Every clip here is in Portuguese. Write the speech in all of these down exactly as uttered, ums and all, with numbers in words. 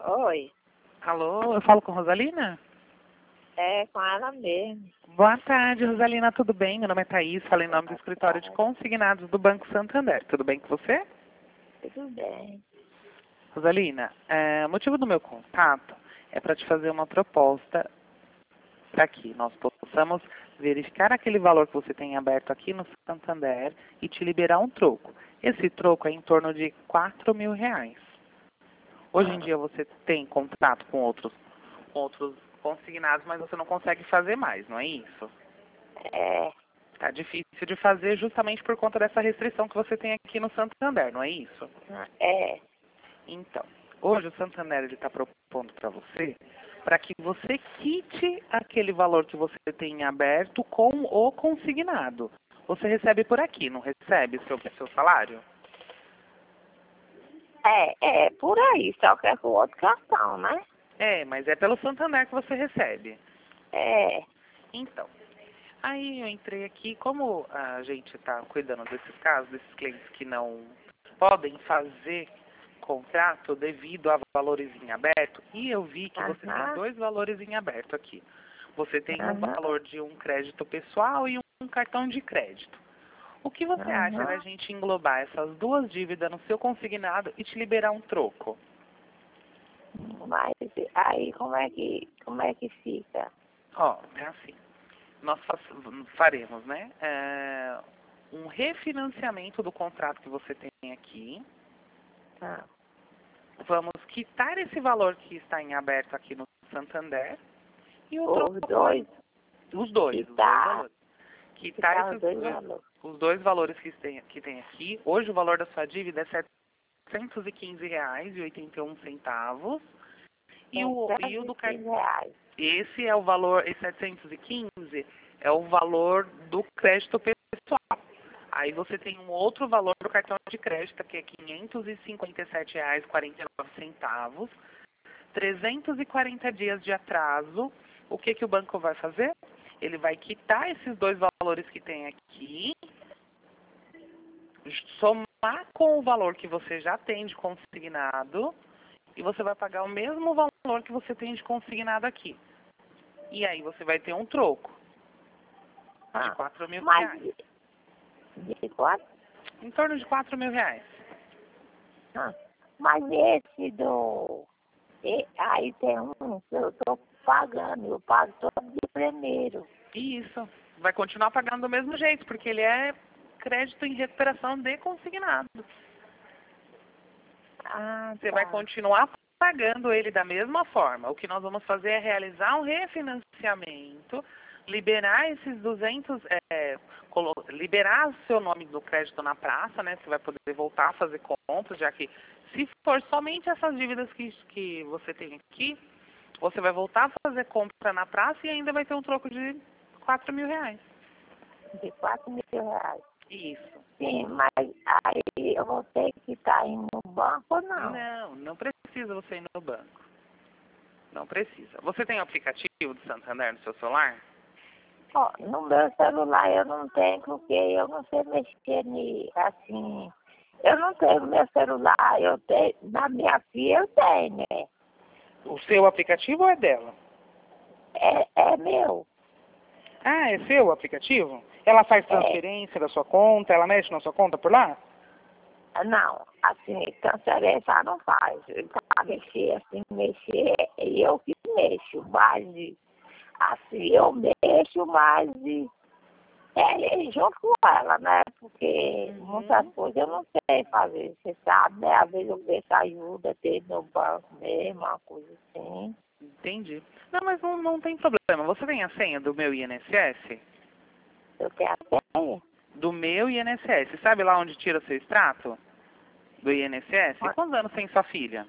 Oi, Alô, eu falo com Rosalina? é com ela mesmo. Boa tarde, Rosalina, tudo bem? Meu nome é Thaís, falo em nome do escritório de consignados do Banco Santander. Tudo bem com você? Tudo bem. Rosalina, é, o motivo do meu contato é para te fazer uma proposta para que nós possamos verificar aquele valor que você tem aberto aqui no Santander e te liberar um troco. Esse troco é em torno de quatro mil reais. Hoje em dia você tem contrato com outros, com outros consignados, mas você não consegue fazer mais, não é isso? É, Tá difícil de fazer justamente por conta dessa restrição que você tem aqui no Santander, não é isso? é. Então, hoje o Santander está propondo para você para que você quite aquele valor que você tem aberto com o consignado. Você recebe por aqui, não recebe seu, seu salário? É, é, por aí, só que é com outro cartão, né? É, mas é pelo Santander que você recebe. É, Então, aí eu entrei aqui, como a gente está cuidando desses casos, desses clientes que não podem fazer contrato devido a valores em aberto, e eu vi que você tem aham, dois valores em aberto aqui. Você tem um aham, valor de um crédito pessoal e um cartão de crédito. O que você acha da aham. gente englobar essas duas dívidas no seu consignado e te liberar um troco? Mas aí como é que, como é que fica? Ó, é assim. Nós fa- faremos, né, é, um refinanciamento do contrato que você tem aqui. Ah, Vamos quitar esse valor que está em aberto aqui no Santander e o os troco vai, dois, os dois, que os dois tá, valores. que Quitar tá os esses, dois dois- valores. os dois valores que tem, que tem aqui. Hoje o valor da sua dívida é setecentos e quinze reais e oitenta e um centavos. E o, e o do cartão. quinze reais. Esse é o valor, esse setecentos e quinze é o valor do crédito pessoal. Aí você tem um outro valor do cartão de crédito, que é quinhentos e cinquenta e sete reais e quarenta e nove centavos, trezentos e quarenta dias de atraso. O que, que o banco vai fazer? Ele vai quitar esses dois valores que tem aqui, somar com o valor que você já tem de consignado, e você vai pagar o mesmo valor que você tem de consignado aqui. E aí você vai ter um troco de Ah, quatro mil mas reais. de, de quatro? Em torno de quatro mil reais. Ah, mas esse do... e- aí tem um que eu tô pagando, eu pago todo de primeiro. Isso. Vai continuar pagando do mesmo jeito, porque ele é crédito em recuperação de consignado. Ah, Você vai tá. continuar pagando ele da mesma forma. O que nós vamos fazer é realizar um refinanciamento, liberar esses duzentos, é, colo- liberar o seu nome do crédito na praça, né? Você vai poder voltar a fazer compras, já que se for somente essas dívidas que, que você tem aqui, você vai voltar a fazer compra na praça e ainda vai ter um troco de quatro mil reais. De quatro mil reais. Isso. Sim, mas aí eu vou ter que estar indo no banco ou não? Não, não precisa você ir no banco. Não precisa. Você tem o aplicativo do Santander no seu celular? Ó, no meu celular eu não tenho, porque eu não sei mexer ni, assim. Eu não tenho meu celular, eu tenho, na minha filha eu tenho, né? O seu aplicativo ou é dela? É, é meu. Ah, é seu o aplicativo? Ela faz É, transferência da sua conta? Ela mexe na sua conta por lá? não, assim, transferência ela não faz. Pra mexer, assim, mexer, eu que mexo, mas assim, eu mexo, mas é junto com ela, né? Porque muitas Uhum. coisas eu não sei fazer, você sabe, né? Às vezes eu peço ajuda dele no banco mesmo, uma coisa assim. Entendi. Não, mas não, não tem problema. Você tem a senha do meu I N S S? Eu tenho até Do meu I N S S. Sabe lá onde tira seu extrato? Do I N S S? E quantos anos tem sua filha?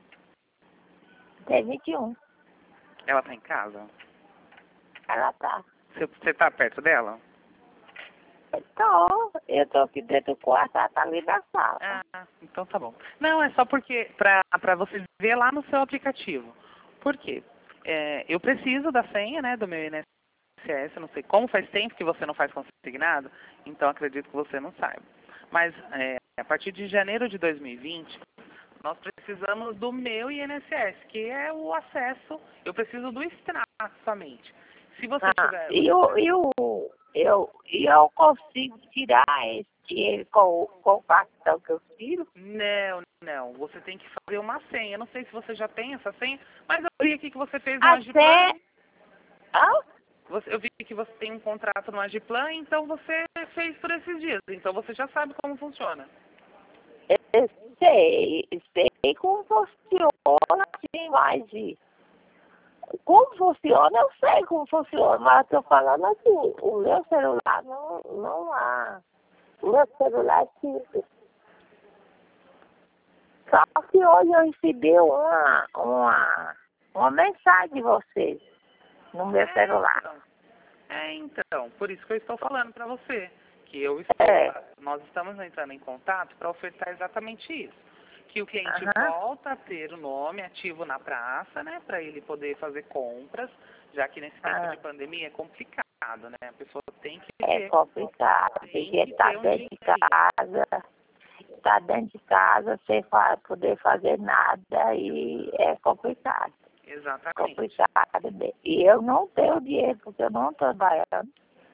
tem vinte e um. Ela tá em casa? Ela tá. Você, você tá perto dela? Então, eu tô aqui dentro do quarto, ela tá ali na sala. Ah, então tá bom. Não, é só porque, pra, pra você ver lá no seu aplicativo. Por quê? É, eu preciso da senha, né, do meu I N S S, eu não sei como faz tempo que você não faz consignado, então acredito que você não saiba. Mas é, a partir de janeiro de dois mil e vinte, nós precisamos do meu I N S S, que é o acesso, eu preciso do extrato somente. Se você Ah, tiver... e eu, eu, eu, eu consigo tirar esse dinheiro com, com o cartão que eu tiro? Não, não, você tem que fazer uma senha. Eu não sei se você já tem essa senha, mas eu vi aqui que você fez no Agiplan. Até... Hã? Você, eu vi que você tem um contrato no Agiplan, então você fez por esses dias. Então você já sabe como funciona. Eu sei, sei como funciona, assim, mas como funciona, eu sei como funciona, mas eu tô falando assim, o meu celular não, não há. O meu celular é simples. Só que hoje eu recebi uma, uma, uma mensagem de vocês no meu É, celular. então, é, então, por isso que eu estou falando para você, que eu estou, É. nós estamos entrando em contato para ofertar exatamente isso. Que o cliente Aham. volta a ter o nome ativo na praça, né, para ele poder fazer compras, já que nesse tempo Ah. de pandemia é complicado, né, a pessoa tem que É ter, complicado, tem porque que tá ter um dentro de dinheirinho. casa, tá dentro de casa sem fa- poder fazer nada e é complicado. Exatamente. Complicado. né? E eu não tenho dinheiro, porque eu não estou trabalhando.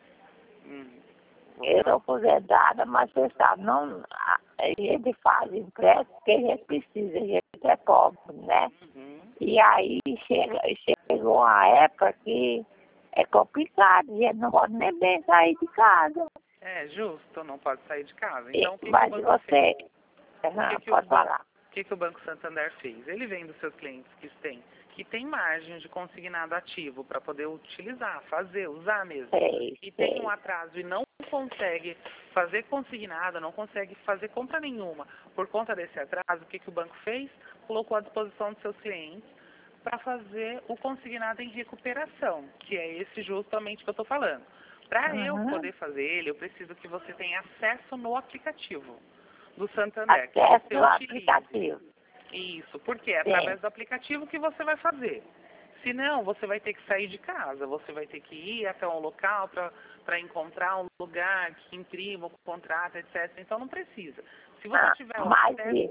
Hum, Eu você estou não... aposentada, mas você sabe, não, a a gente faz empréstimo porque a gente precisa, a gente é pobre, né? Uhum. E aí chega, chegou a época que é complicado, a gente não pode nem bem sair de casa. É justo, não pode sair de casa. E- Então, o que, que o mas banco fez? você, O Aham, que, que, o, pode ban- falar. o que, que o Banco Santander fez? Ele vem dos seus clientes que têm, que tem margem de consignado ativo para poder utilizar, fazer, usar mesmo. Sei, E tem um sei. atraso e não consegue fazer consignado, não consegue fazer compra nenhuma por conta desse atraso, o que, que o banco fez? Colocou à disposição dos seus clientes para fazer o consignado em recuperação, que é esse justamente que eu estou falando. Para eu Uhum. poder fazer ele, eu preciso que você tenha acesso no aplicativo do Santander, que Acesso você no utilize. aplicativo. Isso, porque é Sim. através do aplicativo que você vai fazer. Se não, você vai ter que sair de casa, você vai ter que ir até um local para encontrar um lugar que imprima o contrato, etcétera. Então não precisa. Se você Ah, tiver o mas acesso...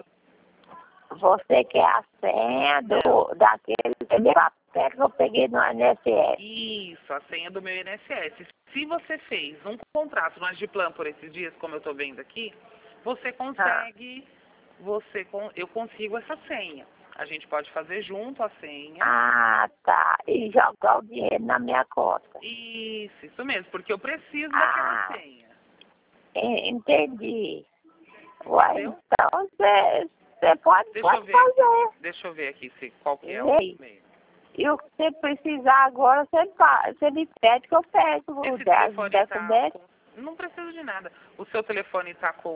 você quer a senha Não. do, daquele aquele papel que eu peguei no I N S S. Isso, a senha do meu I N S S. Se você fez um contrato no Agiplan por esses dias, como eu estou vendo aqui, você consegue, você con- eu consigo essa senha. A gente pode fazer junto a senha. Ah, tá. E jogar o dinheiro na minha conta. Isso, isso mesmo, porque eu preciso daquela Ah, senha. en- entendi. Ué, Entendeu? então você você pode, Deixa eu pode ver aqui. fazer. Deixa eu ver aqui se, qual que é o Ei, e-mail. e o que você precisar agora, você, fa- você me pede que eu pego o Esse dez telefone tá documento. com... Não precisa de nada. O seu telefone tá com...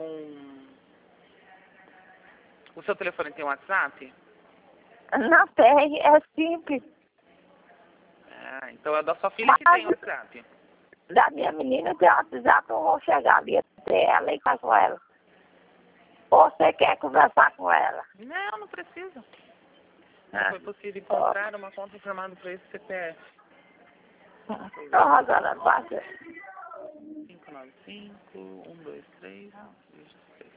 O seu telefone tem WhatsApp? Não tem, é simples. Ah, então é da sua filha que tem Mas WhatsApp. da minha menina tem WhatsApp, eu vou chegar ali até ela e falar com ela. Ou você quer conversar com ela? Não, não precisa. Não Ah, foi possível encontrar uma conta informada para esse C P F. Ô, Rosana, baixa. cinco nove cinco, um dois três, vinte e seis.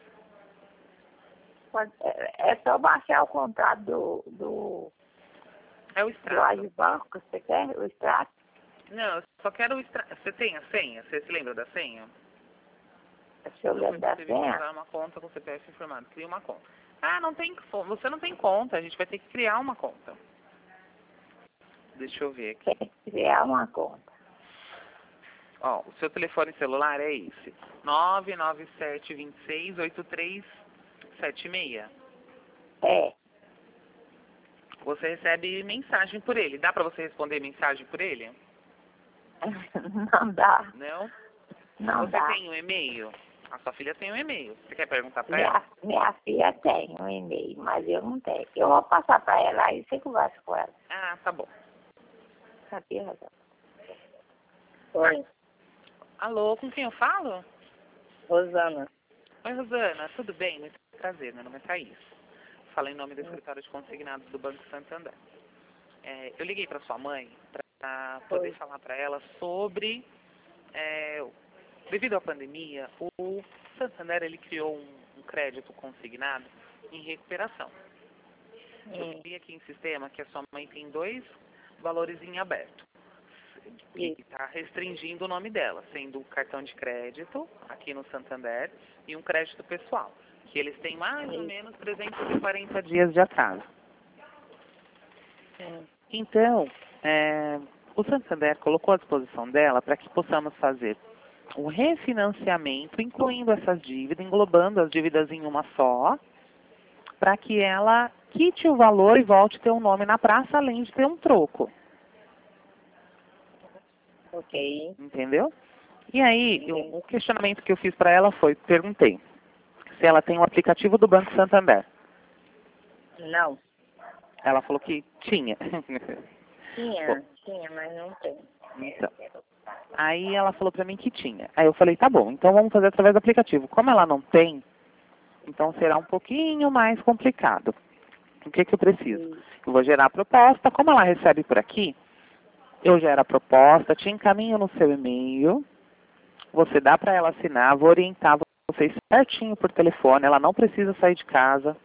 É é só baixar o contrato do, do, É o do extrato. Agibanco que você quer, o extrato. Não, eu só quero o extrato. Você tem a senha? Você se lembra da senha? Deixa eu Não foi lembrar da possível senha. encontrar uma conta com C P F informado. Cria uma conta. Ah, não tem. Você não tem conta. A gente vai ter que criar uma conta. Deixa eu ver aqui. Tem que criar uma conta. Ó, o seu telefone celular é esse. nove nove sete dois seis oito três sete seis. É. Você recebe mensagem por ele. Dá pra você responder mensagem por ele? Não dá. Não? Não Você dá. tem um e-mail? A sua filha tem um e-mail. Você quer perguntar pra Minha, ela? minha filha tem um e-mail, mas eu não tenho. Eu vou passar para ela aí, você conversa com ela. Ah, tá bom. Sabia, Rosana? Oi, Alô, com quem eu falo? Rosana. Oi, Rosana. Tudo bem? Muito prazer. Meu nome é Thaís. Falo em nome do escritório de consignados do Banco Santander. É, eu liguei para sua mãe para poder Oi. falar para ela sobre, é, devido à pandemia, o Santander ele criou um, um crédito consignado em recuperação. Eu Hum. vi aqui em sistema que a sua mãe tem dois valores em aberto. E Isso. está restringindo o nome dela, sendo o cartão de crédito, aqui no Santander, e um crédito pessoal, que eles têm mais ou Isso. menos trezentos e quarenta dias de atraso. Hum. Então, é, o Santander colocou à disposição dela para que possamos fazer um refinanciamento, incluindo essas dívidas, englobando as dívidas em uma só, para que ela quite o valor e volte a ter um nome na praça, além de ter um troco. Ok. Entendeu? E aí, eu- Entendi. o questionamento que eu fiz para ela foi, perguntei se ela tem um aplicativo do Banco Santander. Não. Ela falou que tinha. Bom, Tinha, tinha, mas não tem. então, aí ela falou para mim que tinha. Aí eu falei, tá bom, então vamos fazer através do aplicativo. Como ela não tem, então será um pouquinho mais complicado. O que que eu preciso? Eu vou gerar a proposta. Como ela recebe por aqui, eu gero a proposta, te encaminho no seu e-mail, você dá para ela assinar, vou orientar vocês certinho por telefone, ela não precisa sair de casa.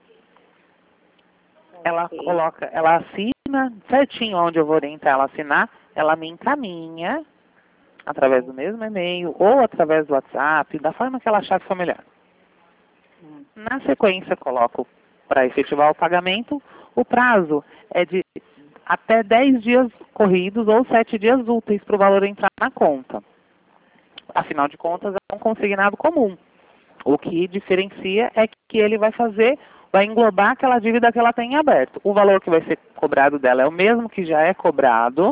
Ela Ok. coloca, ela assina certinho onde eu vou orientar ela a assinar, ela me encaminha através do mesmo e-mail ou através do WhatsApp, da forma que ela achar que for melhor. Hum. Na sequência, coloco para efetivar o pagamento, o prazo é de até dez dias corridos ou sete dias úteis para o valor entrar na conta. Afinal de contas, é um consignado comum. O que diferencia é que ele vai fazer, vai englobar aquela dívida que ela tem em aberto. O valor que vai ser cobrado dela é o mesmo que já é cobrado,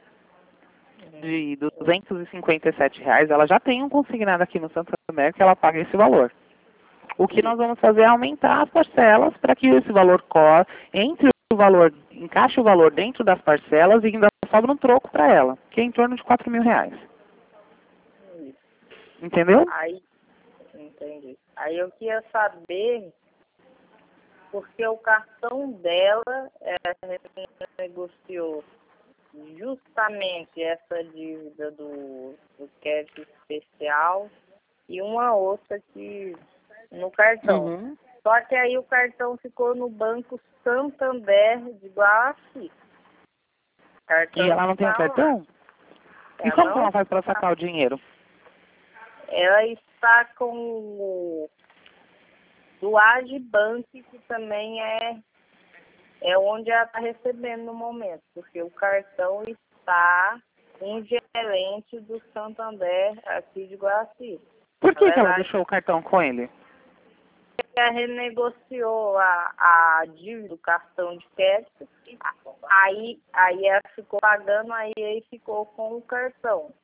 de duzentos e cinquenta e sete reais. Ela já tem um consignado aqui no Santander que ela paga esse valor. O que nós vamos fazer é aumentar as parcelas para que esse valor cor entre o valor, encaixe o valor dentro das parcelas e ainda sobra um troco para ela, que é em torno de quatro mil reais. Isso. Entendeu? Aí, entendi. Aí eu queria saber porque o cartão dela é, negociou justamente essa dívida do, do crédito especial e uma outra que no cartão. Uhum. Só que aí o cartão ficou no Banco Santander de Guaraci. Cartão E ela não tem o está lá. cartão? E Ela como que não ela faz para está. sacar o dinheiro? Ela está com o do Agibank, que também é, é onde ela está recebendo no momento, porque o cartão está com o gerente do Santander aqui de Guaraci. Por Na que, que ela verdade, deixou o cartão com ele? ela renegociou a, a dívida do cartão de crédito, aí, aí ela ficou pagando, aí ele ficou com o cartão.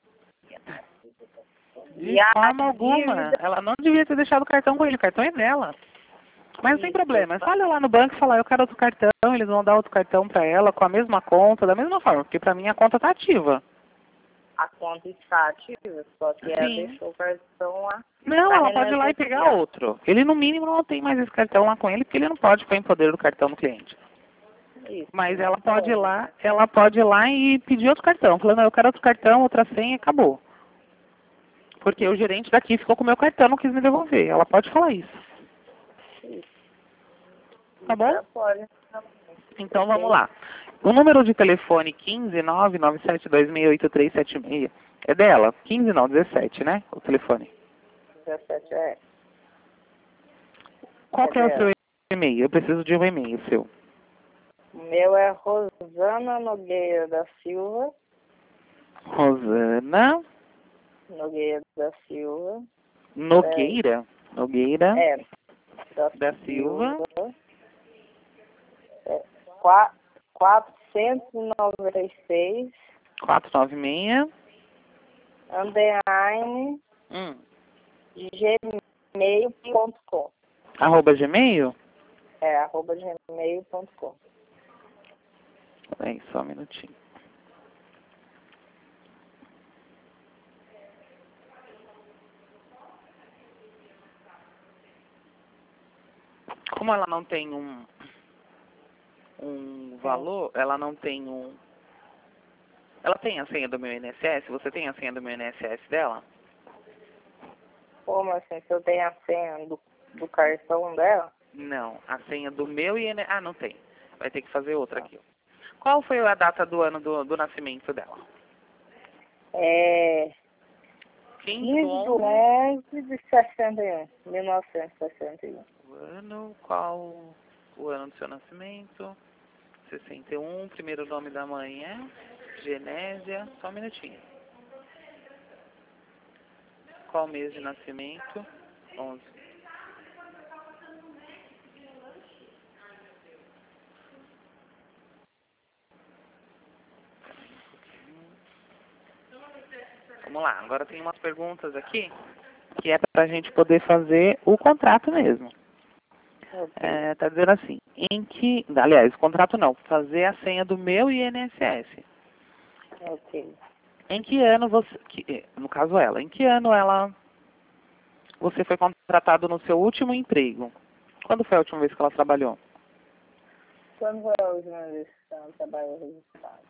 De E a forma alguma. dívida, Ela não devia ter deixado o cartão com ele. O cartão é dela. Mas não tem isso, problema. É só ela lá no banco e falar, eu quero outro cartão. Eles vão dar outro cartão para ela com a mesma conta, da mesma forma. Porque para mim a conta tá ativa. a conta está ativa, só que ela Sim. deixou o cartão lá Não, para ela pode ir lá e pegar renegociar. outro. Ele, no mínimo, não tem mais esse cartão lá com ele, porque ele não pode pôr em poder do cartão do cliente. Isso. Mas ela pode ir lá, ela pode ir lá e pedir outro cartão. Falando, eu quero outro cartão, outra senha e acabou. Porque o gerente daqui ficou com o meu cartão, não quis me devolver. Ela pode falar isso. Isso. Tá bom? Já pode. Então vamos lá. O número de telefone quinze nove nove sete dois seis oito três sete seis é dela? quinze não, dezessete, né? O telefone. dezessete é. Qual É que é o dela. seu e-mail? Eu preciso de um e-mail seu. O meu é Rosana Nogueira da Silva. Rosana Nogueira da Silva. Nogueira. Nogueira É. Da, da Silva. É, qua- quatrocentos e noventa e seis quatrocentos e noventa e seis. underline Hum. gmail ponto com. Arroba Gmail? É, arroba gmail ponto com. Peraí, só um minutinho. Como ela não tem um, um valor, ela não tem um... Ela tem a senha do meu I N S S? Você tem a senha do meu I N S S dela? Como assim, se eu tenho a senha do, do cartão dela? Não, a senha do meu I N S S... Ah, não tem. Vai ter que fazer outra aqui. Qual foi a data do ano do, do nascimento dela? É... quinze do quinze de onze de sessenta e um. mil novecentos e sessenta e um. O ano, qual o ano do seu nascimento? sessenta e um, primeiro nome da mãe é Genésia. Só um minutinho. Qual mês de nascimento? onze. Vamos lá, agora tem umas perguntas aqui que é para a gente poder fazer o contrato mesmo. É, tá dizendo assim, em que, aliás, o contrato não, fazer a senha do meu I N S S. Ok. Em que ano você, que, no caso ela, em que ano ela, você foi contratado no seu último emprego? Quando foi a última vez que ela trabalhou? Quando foi a última vez que ela trabalhou registrado?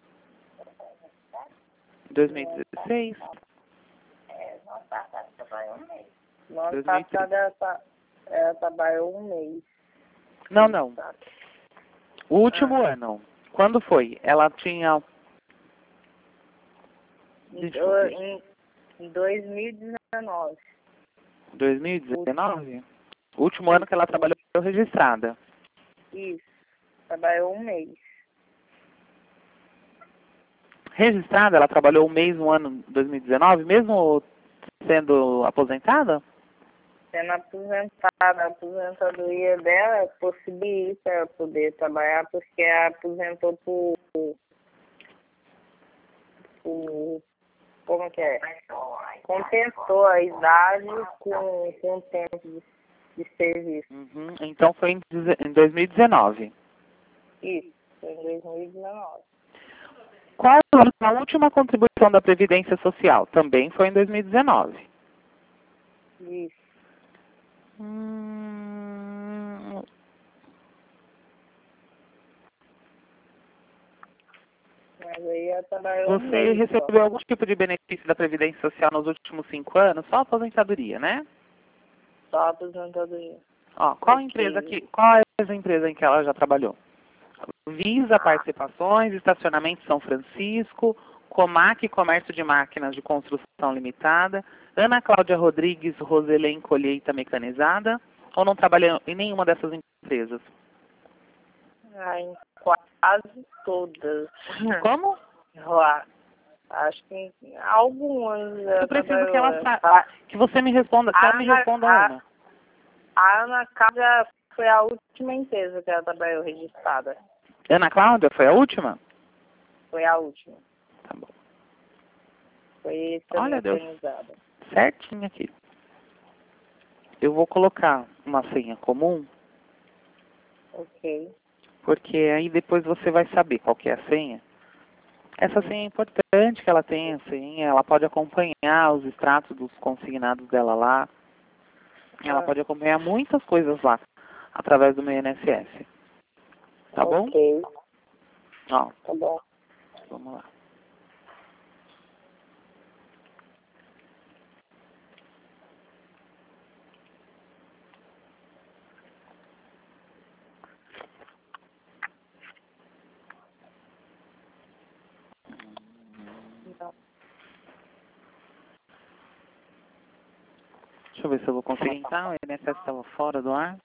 dois mil e dezesseis? É, no ano passado trabalhou um mês. No ano dois mil e treze. passado ela, tra- ela trabalhou um mês. Não, não. O último Ah. ano. Quando foi? Ela tinha... Deixa eu ver. Em, em dois mil e dezenove. dois mil e dezenove? O último ano que ela trabalhou registrada. Isso. Trabalhou um mês. Registrada, ela trabalhou um mês no ano dois mil e dezenove, mesmo sendo aposentada? Sendo aposentada, a aposentadoria dela possibilita ela poder trabalhar porque ela aposentou por, por como que é? Compensou a idade com, com o tempo de, de serviço. Uhum. Então foi em deze- em dois mil e dezenove. Isso, foi em dois mil e dezenove. Qual a última contribuição da Previdência Social? Também foi em dois mil e dezenove. Isso. Hum... Mas aí ela trabalhou um Você mês recebeu só. algum tipo de benefício da Previdência Social nos últimos cinco anos? Só aposentadoria, né? Só a aposentadoria. Ó, qual Ok. empresa que, qual é a empresa em que ela já trabalhou? Visa Participações, Estacionamento São Francisco, Comac Comércio de Máquinas de Construção Limitada, Ana Cláudia Rodrigues Roselém Colheita Mecanizada, ou não trabalhou em nenhuma dessas empresas? Ah, em quase todas. Como? Lá. Acho que em algumas ela Eu preciso que trabalhou. ela sa que você me responda, que ela me Ana- responda a- uma. A Ana Cláudia foi a última empresa que ela trabalhou registrada. Ana Cláudia foi a última? Foi a última. Tá bom. Foi Olha, Deus. mecanizada. Certinho aqui. Eu vou colocar uma senha comum, Ok. porque aí depois você vai saber qual que é a senha. Essa senha é importante que ela tenha, senha, ela pode acompanhar os extratos dos consignados dela lá. Ela Ah. pode acompanhar muitas coisas lá, através do meu I N S S. Tá bom? Ok. Ó, Tá bom. vamos lá. Então, Deixa eu ver se eu vou conseguir entrar. O I N S S estava fora do ar.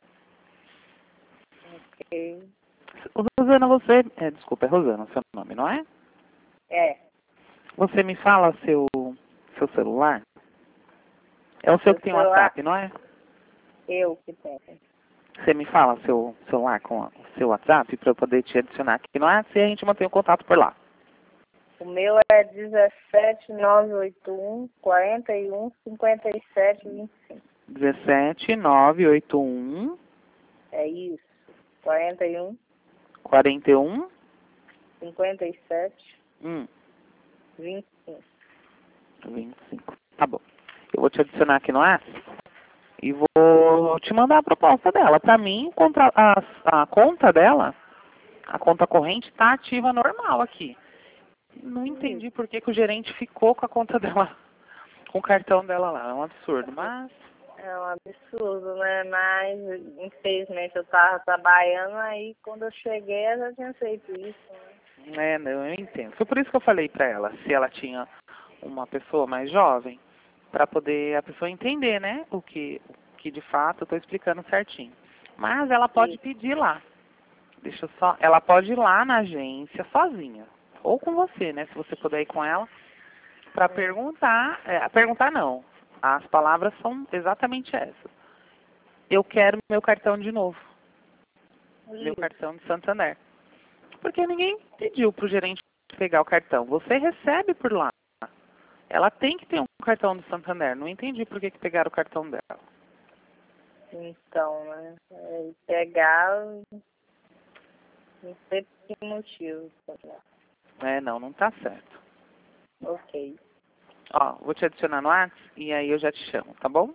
ok. Rosana, você... É, desculpa, é Rosana o seu nome, não é? É. Você me fala seu, seu celular? É o seu Meu que tem celular- WhatsApp, não é? Eu que tenho. Você me fala seu celular com o seu WhatsApp para eu poder te adicionar aqui, não é? Assim a gente mantém o contato por lá. O meu é dezessete nove oito um quarenta e um cinquenta e sete vinte e cinco. dezessete nove oito um É isso. quarenta e um quarenta e um cinquenta e sete hum, vinte e cinco. vinte e cinco. Tá bom. Eu vou te adicionar aqui no app e vou te mandar a proposta dela. Para mim, contra, a, a conta dela, a conta corrente, está ativa normal aqui. Não entendi por que, que o gerente ficou com a conta dela, com o cartão dela lá. É um absurdo, mas É um absurdo, né? Mas, infelizmente, eu estava trabalhando, aí quando eu cheguei, eu já tinha feito isso, né? É, não, eu entendo. Foi por isso que eu falei pra ela, se ela tinha uma pessoa mais jovem, para poder a pessoa entender, né, o que, o que de fato eu estou explicando certinho. Mas ela pode Isso. pedir lá. Deixa eu só, ela pode ir lá na agência sozinha, ou com você, né, se você puder ir com ela, para Hum. perguntar, é, perguntar não, as palavras são exatamente essas. Eu quero meu cartão de novo, meu Isso. cartão de Santander. Porque ninguém pediu para o gerente pegar o cartão, você recebe por lá. Ela tem que ter um cartão do Santander, não entendi por que, que pegaram o cartão dela. Então, né? É, pegar, não sei por que motivo. É, não, não tá certo. Ok. Ó, vou te adicionar no WhatsApp e aí eu já te chamo, tá bom?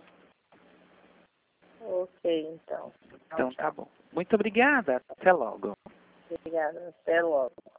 Ok, então. Tchau, Então tá tchau. bom. Muito obrigada. Até logo. Obrigada. Até logo.